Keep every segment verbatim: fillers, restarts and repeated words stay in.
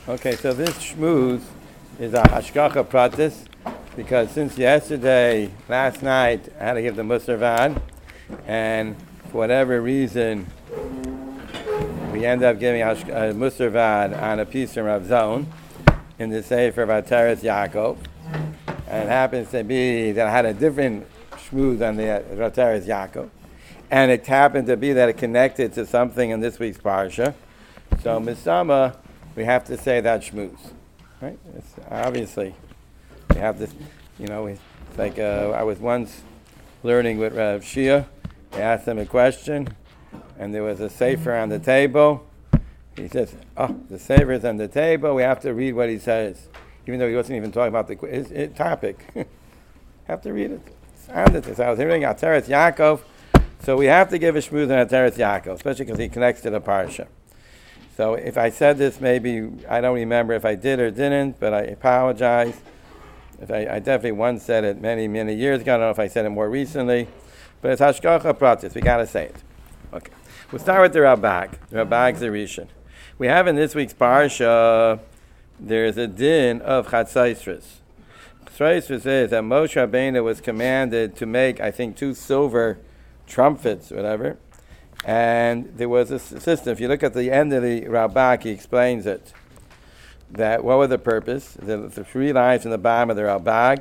Okay, so this shmooze is a hashgacha pratis, because since yesterday, last night, I had to give the Musar Van, and for whatever reason, we end up giving a Musar Van on a piece from Rav Zon in the Sefer of Ataras Yaakov. And it happens to be that I had a different shmooze on the Ataras Yaakov. And it happened to be that it connected to something in this week's parsha. So, Misama, we have to say that shmooze, right? It's obviously, we have this, you know, it's like uh, I was once learning with Rav Shia. I asked him a question, and there was a sefer on the table. He says, oh, the sefer is on the table, we have to read what he says, even though he wasn't even talking about the his, his topic. Have to read it. Sounded this. I was hearing Ataras Yaakov, so we have to give a shmooze on Ataras Yaakov, especially because he connects to the parsha. So if I said this, maybe, I don't remember if I did or didn't, but I apologize. If I, I definitely once said it many, many years ago. I don't know if I said it more recently. But it's hashgacha pratis. We got to say it. Okay. We'll start with the Rabag. The Rabag Zerishan. We have in this week's parsha, there's a din of Chatzaisris. Chatzaisris says that Moshe Rabbeinu was commanded to make, I think, two silver trumpets, whatever. And there was a system. If you look at the end of the Rabak, he explains it. That what was the purpose? The, the three lines in the bottom of the Rabag.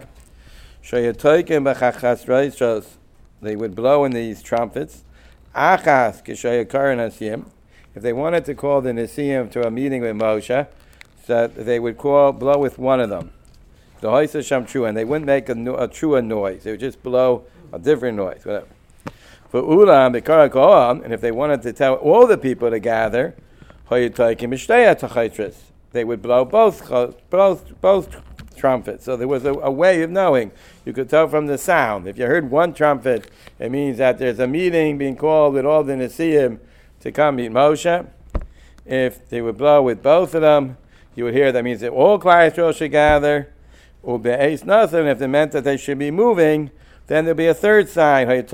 They would blow in these trumpets. Achas if they wanted to call the Nesiim to a meeting with Moshe, so they would call blow with one of them. The Hoysa Sham Trua, and they wouldn't make a, a trua noise. They would just blow a different noise, whatever. For Ulam, the Karakoam, and if they wanted to tell all the people to gather, they would blow both both both trumpets. So there was a, a way of knowing. You could tell from the sound. If you heard one trumpet, it means that there's a meeting being called with all the Nesiim to come meet Moshe. If they would blow with both of them, you would hear that means that all Klal Yisrael should gather. Or be'ez nothing, if it meant that they should be moving, then there'll be a third sign. And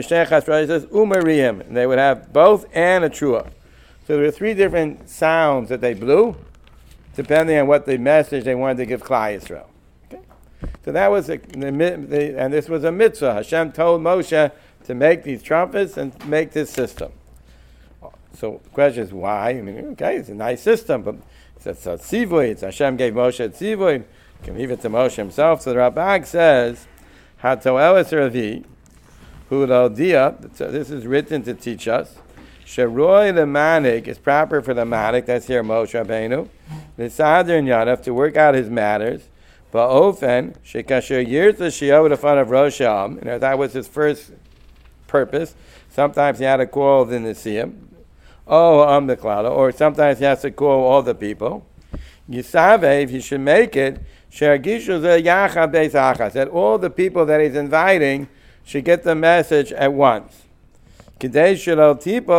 they would have both and a trua. So there were three different sounds that they blew, depending on what the message they wanted to give Klal Yisrael. Okay? So that was the, the, the, and this was a mitzvah. Hashem told Moshe to make these trumpets and make this system. So the question is why? I mean, okay, it's a nice system, but it's a, it's a tzivui. It's Hashem gave Moshe a tzivui. You can leave it to Moshe himself. So the Rabag says, Hatoelis Ravi, Hulodia, this is written to teach us. Sheroy the manik is proper for the manik, that's here Moshe Rabbeinu. The Sadr and Yadav to work out his matters. But often, Shekasher years the Shio in front of Rosh Hashanah, and that was his first purpose. Sometimes he had to call the Nesiim, oh, um the cloud, or sometimes he has to call all the people. Yisavev, he should make it, that all the people that he's inviting should get the message at once. In other,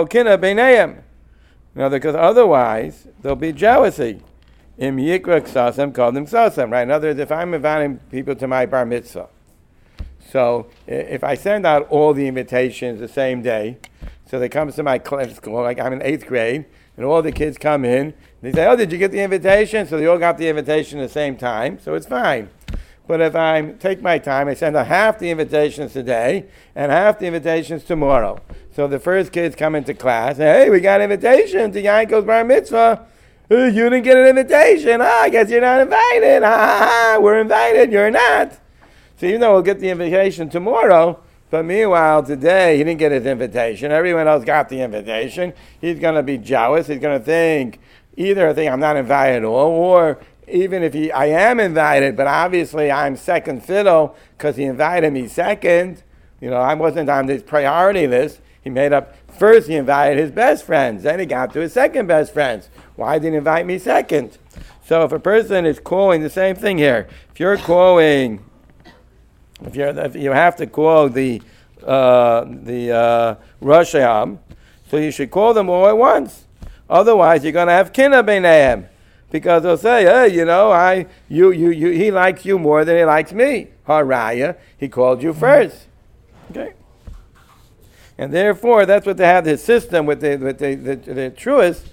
because otherwise there'll be jealousy. Im yikra ksasem called them ksasem, right? In other words, if I'm inviting people to my bar mitzvah, so if I send out all the invitations the same day, so they come to my class school, like I'm in eighth grade, and all the kids come in, they say, oh, did you get the invitation? So they all got the invitation at the same time, so it's fine. But if I take my time, I send out half the invitations today and half the invitations tomorrow. So the first kids come into class, hey, we got an invitation to Yankov's bar mitzvah. Uh, you didn't get an invitation. Ah, I guess you're not invited. Ha, ha, ha, we're invited, you're not. So even though we'll get the invitation tomorrow, but meanwhile, today, he didn't get his invitation. Everyone else got the invitation. He's going to be jealous. He's going to think, either think I'm not invited at all, or even if he, I am invited, but obviously I'm second fiddle because he invited me second. You know, I wasn't on this priority list. He made up, first he invited his best friends. Then he got to his second best friends. Why didn't he invite me second? So if a person is calling, the same thing here. If you're calling... If, you're, if you have to call the uh, the uh, Rosh Hashanah, so you should call them all at once. Otherwise, you're going to have kinna b'neihem, because they'll say, "Hey, you know, I you you you he likes you more than he likes me." Haraya, he called you first. Okay, and therefore that's what they have this system with the with the the, the truest.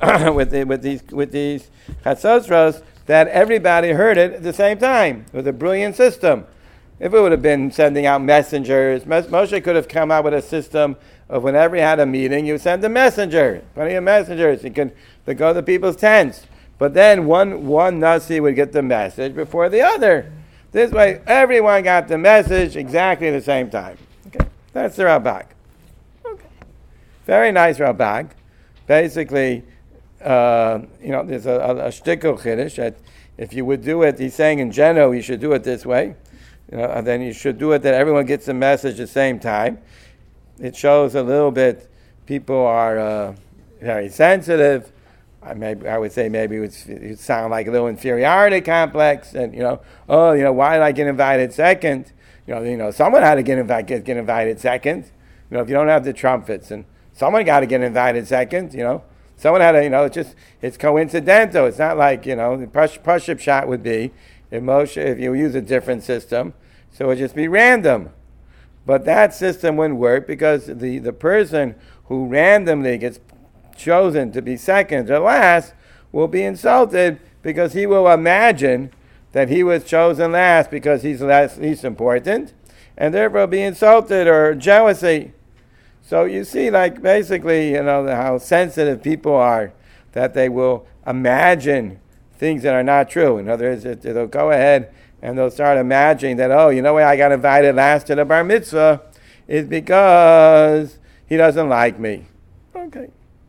with the, with these with these chatzosros that everybody heard it at the same time. It was a brilliant system. If it would have been sending out messengers, Moshe could have come out with a system of whenever he had a meeting, you send a messenger, plenty of messengers. He could they go to people's tents. But then one one Nasi would get the message before the other. This way, everyone got the message exactly at the same time. Okay, that's the Ralbag. Okay, very nice Ralbag. Basically, uh, you know, there's a, a, a shtickle chiddush that if you would do it, he's saying in general, you should do it this way. You know, and then you should do it that everyone gets the message at the same time. It shows a little bit people are uh, very sensitive. I maybe I would say maybe it would, it would sound like a little inferiority complex, and you know, oh, you know, why did I get invited second? You know, you know, someone had to get invited get, get invited second. You know, if you don't have the trumpets, and someone got to get invited second. You know, someone had to. You know, it's just it's coincidental. It's not like you know the push push up shot would be if Moshe if you use a different system, so it would just be random. But that system wouldn't work because the the person who randomly gets chosen to be second or last will be insulted because he will imagine that he was chosen last because he's less least important, and therefore be insulted or jealousy. So you see, like basically, you know how sensitive people are that they will imagine things that are not true. In other words, they'll go ahead and they'll start imagining that, oh, you know why I got invited last to the bar mitzvah is because he doesn't like me. Okay.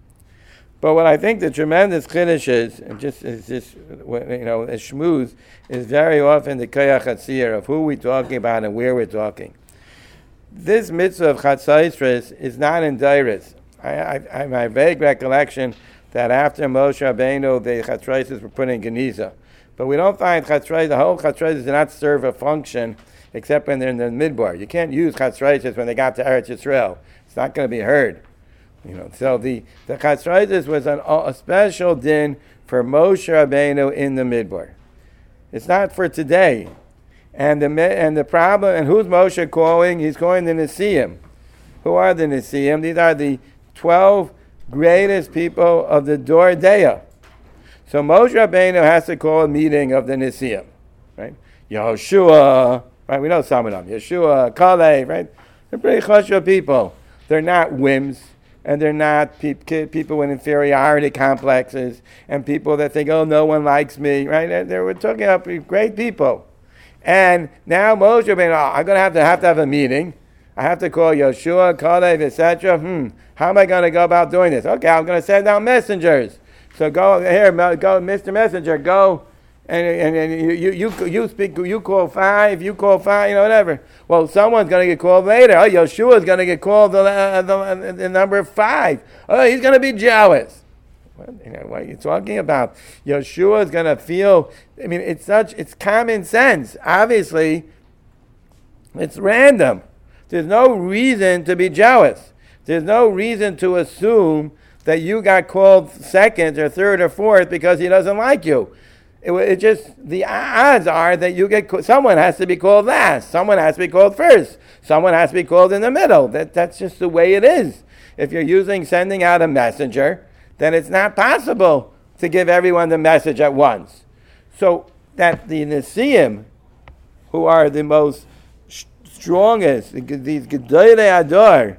But what I think the tremendous chiddush is, and just is just you know, a shmooze, is very often the koyach hatzir of who we're talking about and where we're talking. This mitzvah of chatzos is not in Dairis. I, I, I have a vague recollection that after Moshe Rabbeinu, the chatzos were put in Geniza. But we don't find chatzos, the whole chatzos does not serve a function except when they're in the midbar. You can't use chatzos when they got to Eretz Yisrael. It's not going to be heard. You know, so the the chatzos was an, a special din for Moshe Rabbeinu in the midbar. It's not for today, and the and the problem. And who's Moshe calling? He's calling the Nesiim. Who are the Nesiim? These are the twelve greatest people of the Dor Deah. So Moshe Rabbeinu has to call a meeting of the Nesiim, right? Yehoshua, right? We know some of them. Yeshua, Kalev, right? They're pretty chashuv people. They're not whims. And they're not pe- people with inferiority complexes and people that think, oh, no one likes me, right? They, they were talking about great people. And now Moshe Rabbeinu, oh, I'm going to have to have to have a meeting. I have to call Yeshua, Kalev, et cetera. Hmm, how am I going to go about doing this? Okay, I'm going to send out messengers. So go here, go, Mister Messenger, go. And, and, and you, you you you speak. You call five. You call five. You know, whatever. Well, someone's going to get called later. Oh, Yeshua's going to get called the, uh, the, uh, the number five. Oh, he's going to be jealous. What, you know, what are you talking about? Yeshua's going to feel. I mean, it's such. It's common sense. Obviously, it's random. There's no reason to be jealous. There's no reason to assume that you got called second or third or fourth because he doesn't like you. It, it just, the odds are that you get, someone has to be called last, someone has to be called first, someone has to be called in the middle. That, that's just the way it is. If you're using, sending out a messenger, then it's not possible to give everyone the message at once. So that the Nesiim, who are the most sh- strongest, these Gedolei Ador,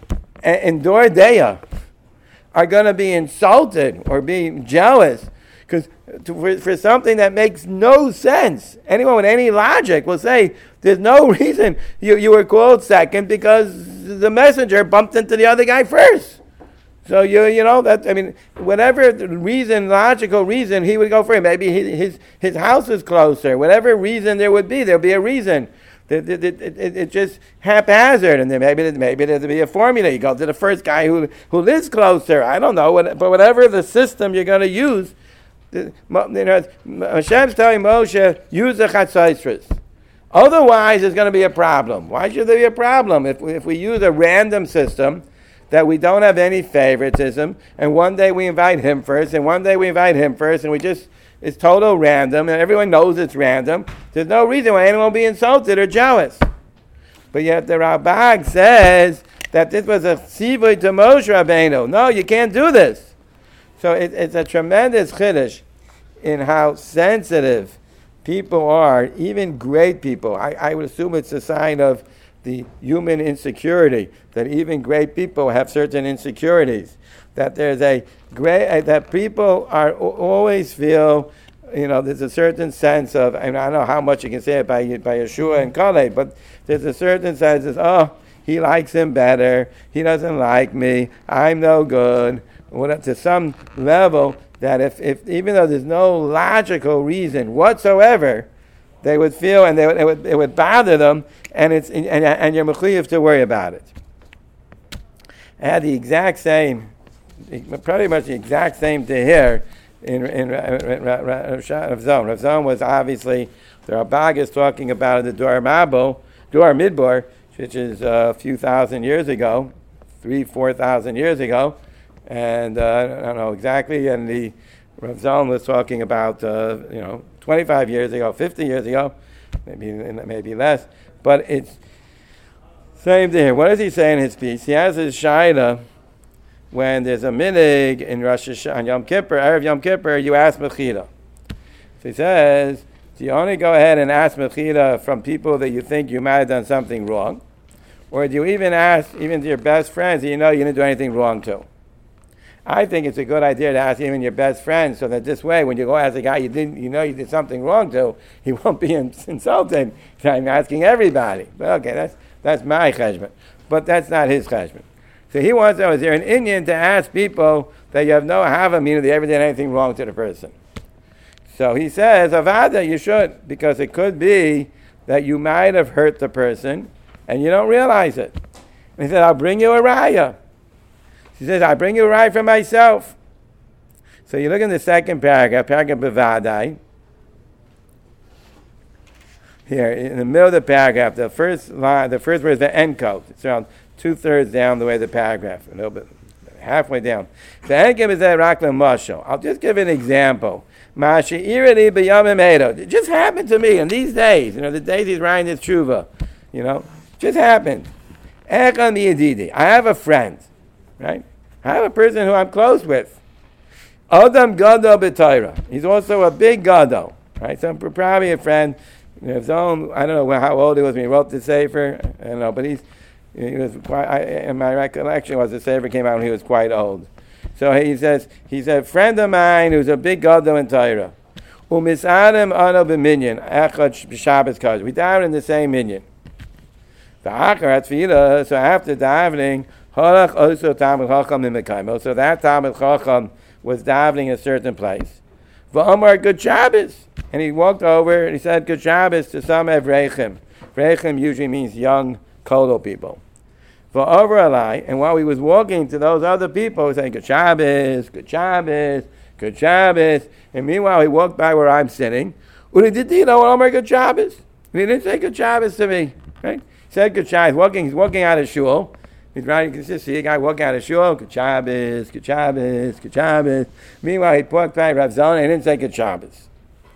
and Dor Deah, are going to be insulted or be jealous because for, for something that makes no sense. Anyone with any logic will say there's no reason you, you were called second because the messenger bumped into the other guy first. So you you know that I mean whatever reason, logical reason, he would go for it. Maybe his his, his house is closer. Whatever reason there would be, there'll be a reason. It, it, it, it, it's just haphazard, and then maybe maybe there'll be a formula. You go to the first guy who who lives closer. I don't know, what, but whatever the system you're going to use, the, you know, Hashem's telling Moshe, use the chatzos. Otherwise, there's going to be a problem. Why should there be a problem if we, if we use a random system that we don't have any favoritism, and one day we invite him first, and one day we invite him first, and we just it's total random, and everyone knows it's random. There's no reason why anyone will be insulted or jealous. But yet the Ralbag says that this was a tzivui to Moshe Rabbeinu. No, you can't do this. So it, it's a tremendous chiddush in how sensitive people are, even great people. I, I would assume it's a sign of the human insecurity, that even great people have certain insecurities. That there's a great, that people are always feel, you know, there's a certain sense of, I, mean, I don't know how much you can say it by, by Yeshua and Kaleh, but there's a certain sense of, oh, he likes him better, he doesn't like me, I'm no good. What, to some level, that if, if even though there's no logical reason whatsoever, they would feel, and they would, it would it would bother them, and it's and, and you're mechuyev to worry about it. I had the exact same, pretty much the exact same to here in in Rav Zon. Rav Zon was obviously the Rabag is talking about the Dor Mabo, Dor Midbar, which is a few thousand years ago, three four thousand years ago. And uh, I don't know exactly, and the Rav Zalman was talking about, uh, you know, twenty-five years ago, fifty years ago, maybe maybe less, but it's same thing here. What does he say in his piece? He has his shaila when there's a minig in Rosh Hashanah, on Yom Kippur, Erev Yom Kippur, you ask mechila. So he says, do you only go ahead and ask mechila from people that you think you might have done something wrong, or do you even ask even to your best friends that you know you didn't do anything wrong to? I think it's a good idea to ask even your best friend, so that this way, when you go ask a guy you didn't, you know you did something wrong to, he won't be insulted. I'm asking everybody. But okay, that's that's my cheshbon, but that's not his cheshbon. So he wants to know: is there an Indian to ask people that you have no hava, meaning they ever did anything wrong to the person? So he says, Avada, you should, because it could be that you might have hurt the person and you don't realize it. And he said, I'll bring you a raya. He says, I bring you a ride for myself. So you look in the second paragraph, paragraph Bevadai. Here, in the middle of the paragraph, the first line, the first word is the end code. It's around two-thirds down the way of the paragraph, a little bit, halfway down. The end code is that Raklam Mashal. I'll just give an example. It just happened to me in these days, you know, the days he's writing this tshuva, you know, just happened. I have a friend. Right? I have a person who I'm close with. Adam Gadol b'Torah. He's also a big Gadol. Right? So probably a friend. His own, I don't know how old he was when he wrote the Sefer. I don't know, but he's, he was quite, I, in my recollection was the Sefer came out when he was quite old. So he says, he's a friend of mine who's a big Gadol in Torah. Umisadem ano b'minyan. Echad b'Shabbos kodesh. We daven in the same minyan. So after davening, Halach also Talmid Chacham in Mekaymo. So that Talmid Chacham was davening in a certain place. V'amar Good Shabbos. And he walked over and he said Good Shabbos to some Evreichim. Evreichim usually means young Kodo people. V'over alai. And while he was walking to those other people, he said Good Shabbos, Good Shabbos, Good Shabbos. And meanwhile he walked by where I'm sitting. Uli did you know Amar Good Shabbos? And he didn't say Good Shabbos to me. Right? He said Good Shabbos. He's walking, he's walking out of shul. He's right. You can just see a guy walking out of shul. Good Shabbos, Good Shabbos, Good Shabbos. Meanwhile, he walked by Rav Zalman and he didn't say Good Shabbos.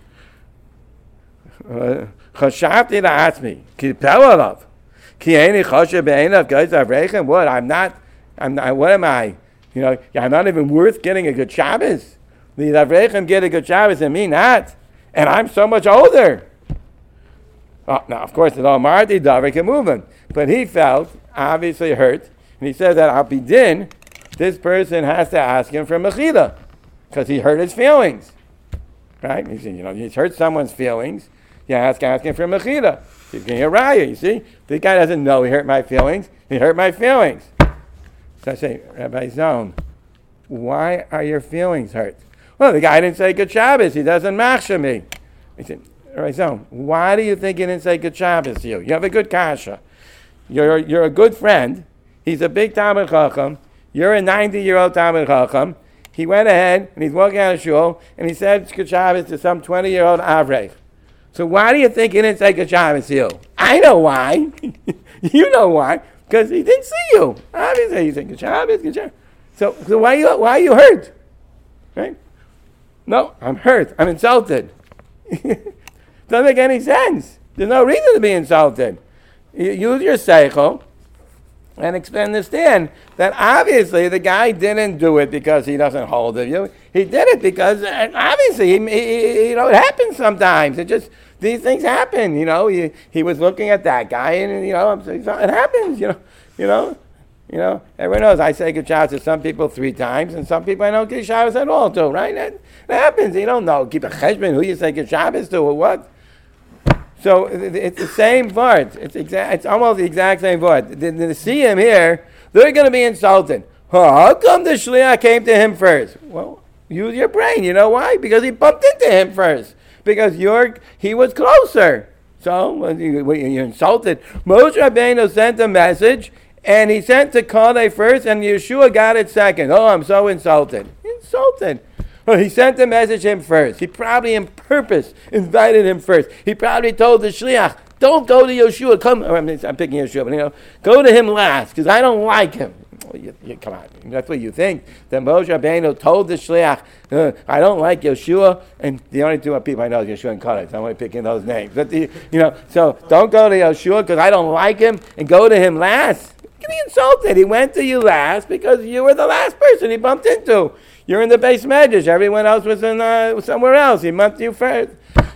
Chashavti la'atzmi ki pelalav ki eini chashav be'einav guys avreichem. What? I'm not. I'm not. What am I? You know, I'm not even worth getting a good Shabbos. The avreichem get a good Shabbos and me not, and I'm so much older. Oh, now, of course, the Mardi Davar can move him, but he felt obviously hurt, and he said that al pidin, this person has to ask him for mechila, because he hurt his feelings, right? He said, you know, he's hurt someone's feelings. You ask, ask him for mechila. He's getting a raya. You see, the guy doesn't know he hurt my feelings. He hurt my feelings. So I say, Rabbi Zon, why are your feelings hurt? Well, the guy didn't say Good Shabbos. He doesn't machsha me. He said, Rabbi Zon, why do you think he didn't say Good Shabbos to you? You have a good kasha. You're you're a good friend. He's a big Talmid Chacham. You're a ninety-year-old Talmid Chacham. He went ahead and he's walking out of shul and he said Good Shabbos to some twenty-year-old Avrech. So why do you think he didn't say Good Shabbos to you? I know why. You know why. Because he didn't see you. Obviously, he said Good Shabbos, Good Shabbos. So, so why, you, why are you hurt? Right? No, I'm hurt. I'm insulted. Doesn't make any sense. There's no reason to be insulted. You use your seichel. and understand that obviously the guy didn't do it because he doesn't hold of you. He did it because uh, obviously, he, he, you know, it happens sometimes. It just, these things happen, you know. He, he was looking at that guy and, you know, it happens, you know, you know. You know, everyone knows I say good Shabbos to some people three times, and some people I don't give Shabbos at all to, right? That, that happens. You don't know, keep a cheshbon, who you say good Shabbos to, or what. So it's the same word. It's exact. It's almost the exact same word. To see him here, they're going to be insulted. How come the shliach came to him first? Well, use your brain. You know why? Because he bumped into him first. Because you're, he was closer. So when you, when you're insulted, Moshe Rabbeinu sent a message. And he sent to Kaleh first, and Yeshua got it second. Oh, I'm so insulted. Insulted. Well, he sent the message to him first. He probably on purpose invited him first. He probably told the shliach, don't go to Yeshua. Come, I'm, I'm picking Yeshua, but you know, go to him last, because I don't like him. Well, you, you, come on, that's what you think. Then Moshe Rabbeinu told the shliach, uh, I don't like Yeshua, and the only two people I know is Yeshua and Kaleh, so I'm only picking those names. But the, you know, so don't go to Yeshua because I don't like him, and go to him last. Be insulted. He went to you last because you were the last person he bumped into. You're in the base medrash. Everyone else was in uh, somewhere else. He bumped you first.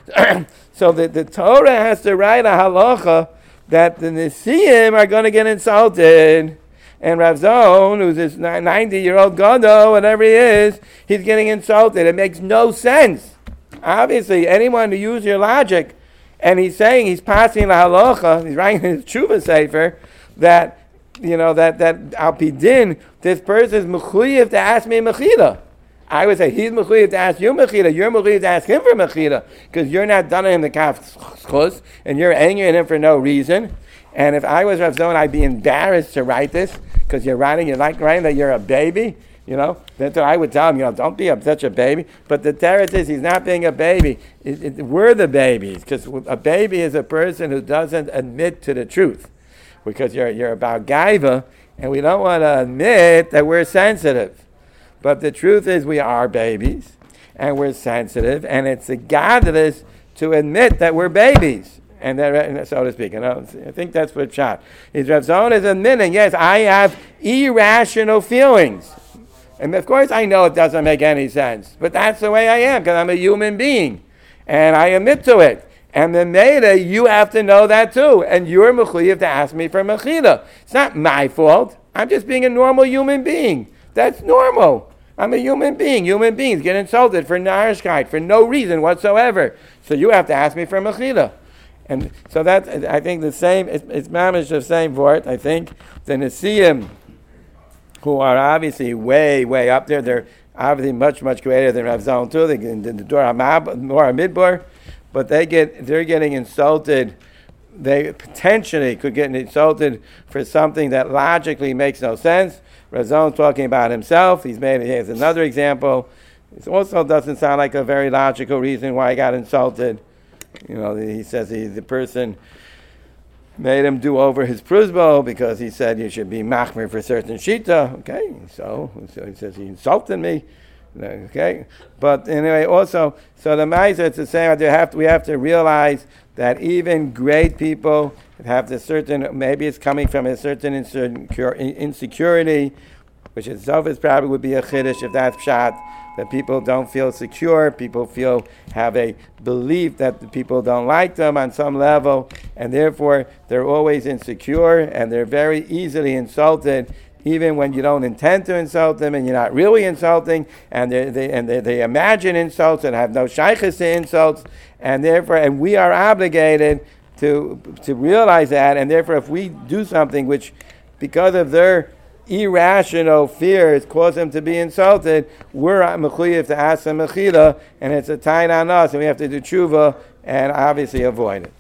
So the, the Torah has to write a halacha that the Nesiim are going to get insulted. And Rav Zon, who's this ninety-year-old Gadol, whatever he is, he's getting insulted. It makes no sense. Obviously, anyone who uses your logic, and he's saying he's passing the halacha, he's writing his tshuva sefer, that you know, that, that al pidin, this person is mechuyev to ask me mechila. I would say he's mechuyev to ask you mechila. You're mechuyev to ask him for mechila because you're not done him the kaf chus, and you're angry at him for no reason. And if I was Rav Zon, I'd be embarrassed to write this because you're writing, you're like writing that you're a baby. You know, that I would tell him, you know, don't be a, such a baby. But the teretz is he's not being a baby. It, it, we're the babies because a baby is a person who doesn't admit to the truth. Because you're you're about gaiva, and we don't want to admit that we're sensitive. But the truth is we are babies, and we're sensitive, and it's the godliness to admit that we're babies, and that, so to speak. You know, I think that's what shot. His Rav Zon is admitting, yes, I have irrational feelings. And of course I know it doesn't make any sense, but that's the way I am, because I'm a human being, and I admit to it. And the Meda, you have to know that too. And you're mechuyev to ask me for mechila. It's not my fault. I'm just being a normal human being. That's normal. I'm a human being. Human beings get insulted for narishkeit, for no reason whatsoever. So you have to ask me for mechila. And so that, I think the same, it's, it's mamish the same word. I think the Nesiim, who are obviously way, way up there, they're obviously much, much greater than Rav Zon too. They get the Dor HaMidbar. But they get, they're getting insulted. They potentially could get insulted for something that logically makes no sense. Rav Zon's talking about himself. He's made, he has another example. It also doesn't sound like a very logical reason why he got insulted. You know, he says he, the person made him do over his pruzbo because he said you should be machmir for certain shita. Okay, so, so he says he insulted me. Okay, but anyway, also, so the Ma'aser, it's the same. Have to, we have to realize that even great people have this certain, maybe it's coming from a certain insecurity, which itself is probably would be a chiddush if that's pshat, that people don't feel secure, people feel, have a belief that the people don't like them on some level, and therefore they're always insecure, and they're very easily insulted, even when you don't intend to insult them and you're not really insulting, and they, they and they, they imagine insults and have no shaykhs to insults, and therefore, and we are obligated to to realize that, and therefore, if we do something which, because of their irrational fears, cause them to be insulted, we're mechuyev to ask them mechila, and it's a tain on us, and we have to do tshuva and obviously avoid it.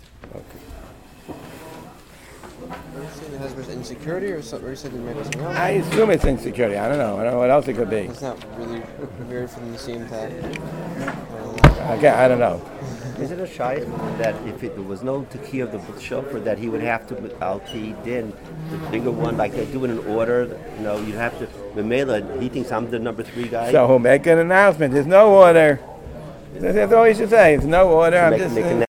Insecurity or something? Or you said it maybe something else? I assume it's insecurity. I don't know. I don't know what else it could be. It's not really weird for them to see him tag. Okay, I don't know. Is it a shaykh that if it, there was no Taki of the shofar, that he would have to al din the bigger one, like they do in an order? You know, you'd have to. Memela, he thinks I'm the number three guy. So he'll make an announcement. There's no order. That's all you should say. There's no order. I'm make, just. Make